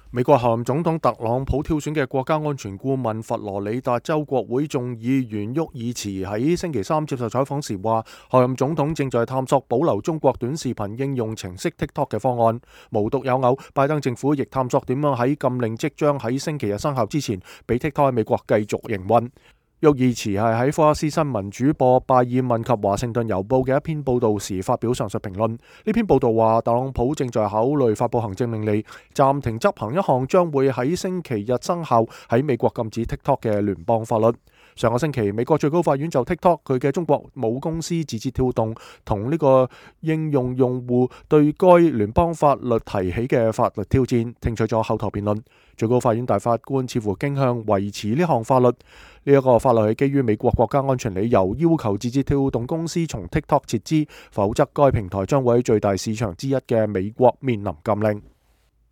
美國候任總統特朗普挑選嘅國家安全顧問佛羅里達州國會眾議員沃爾茨喺星期三接受採訪時話，候任總統正在探索保留中國短視頻應用程式 TikTok 嘅方案。無獨有偶，拜登政府亦探索點樣喺禁令即將喺星期日生效之前，俾 TikTok 喺美國繼續營運。沃爾茨係喺福克斯新聞主播拜爾問及華盛頓郵報嘅一篇報道時發表上述評論。呢篇報道話，特朗普正在考慮發佈行政命令，暫停執行一項將會喺星期日生效喺美國禁止 TikTok 嘅聯邦法律。上個星期，美國最高法院就 TikTok 佢嘅中國母公司字節跳動同呢個應用用戶對該聯邦法律提起嘅法律挑戰，聽取咗口頭辯論。最高法院大法官似乎傾向維持呢項法律。呢一個法律係基於美國國家安全理由，要求字節跳動公司從 TikTok 撤資，否則該平台將會喺最大市場之一嘅美國面臨禁令。